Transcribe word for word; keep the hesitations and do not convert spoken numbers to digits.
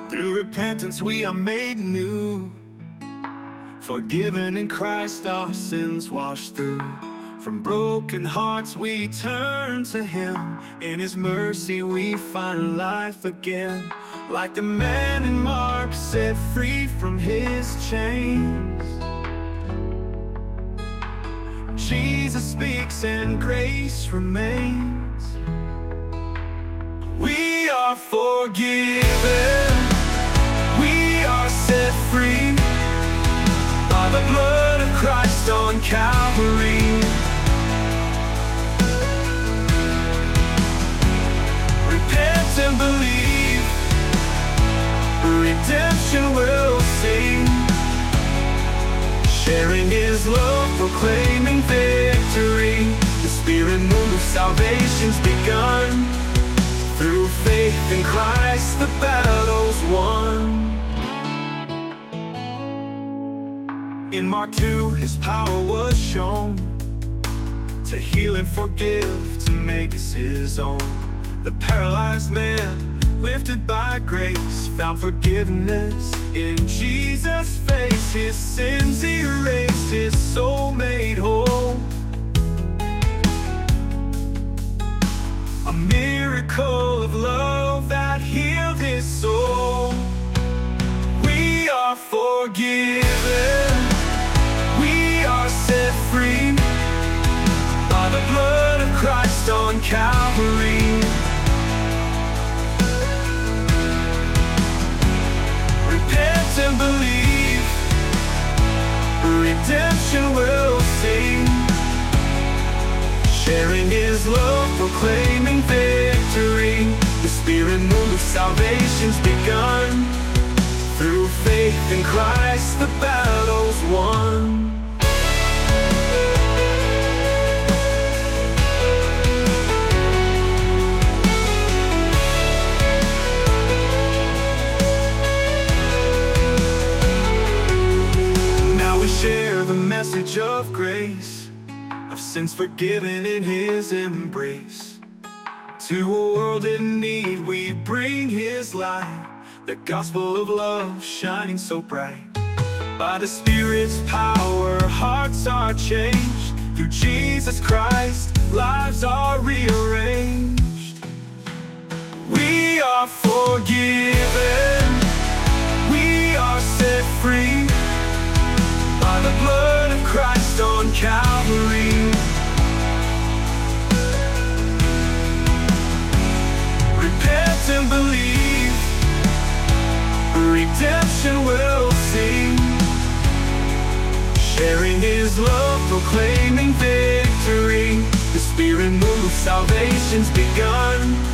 Through repentance we are made new, forgiven in Christ, our sins washed through. From broken hearts we turn to Him, in His mercy we find life again. Like the man in Mark, set free from his chains, Jesus speaks and grace remains. We are forgiven, we are set free by the blood of Christ on Calvary. Repent and believe, redemption will sing. Sharing His love, proclaiming victory. The Spirit moves, salvation's begun. Through faith in Christ, the battle's won. In Mark two, His power was shown to heal and forgive, to make us His own. The paralyzed man, lifted by grace, found forgiveness in Jesus' face. His sins erased, his soul made whole. A miracle of love that healed his soul. We are forgiven, we are set free by the blood of Christ on Calvary. Repent and believe, redemption will sing. Sharing His love, proclaiming victory. The Spirit moves, salvation's begun. Through faith in Christ, the battle's won. Share the message of grace, of sins forgiven in His embrace. To a world in need we bring His light, the gospel of love shining so bright. By the Spirit's power hearts are changed. Through Jesus Christ lives are rearranged. We are forgiven, we are set free by the blood of Christ on Calvary. Repent and believe, redemption will sing. Sharing His love, proclaiming victory. The Spirit moves, salvation's begun.